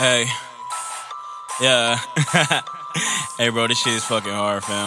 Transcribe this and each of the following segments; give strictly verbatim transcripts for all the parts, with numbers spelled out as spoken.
Hey, yeah. Hey, bro, this shit is fucking hard, fam.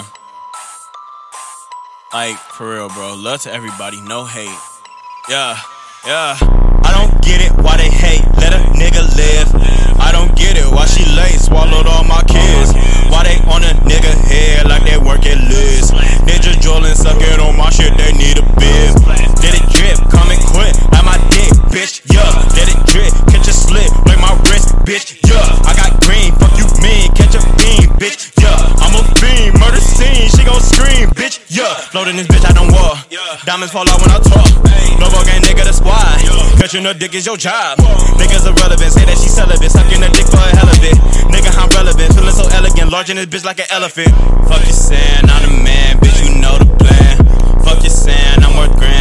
Like, for real, bro. Love to everybody, no hate. Yeah, yeah. I don't get it why they hate. Let a nigga live. I don't get it why she late. Swallowed all my kids. Why they on a nigga head like they work at Liz? Ninja Jordan sucking on my shit, they need a bib. Let it drip, come and quit. Like my dick, bitch, yeah. Let it drip, catch a slip, like my wrist, bitch, yeah. I got green, fuck you mean, catch a beam, bitch, yeah. I'm a fiend, murder scene, she gon' scream, bitch, yeah. Floating this bitch, I don't war. Diamonds fall out when I talk. No gang nigga, the squad. Catching her dick is your job. Niggas irrelevant, say that she celibate. Sucking her dick for a hell of it. Nigga, I'm relevant, feeling so elegant. Large in this bitch like an elephant. Fuck you saying, I'm the man, bitch, you know the plan. Fuck you saying, I'm worth grand.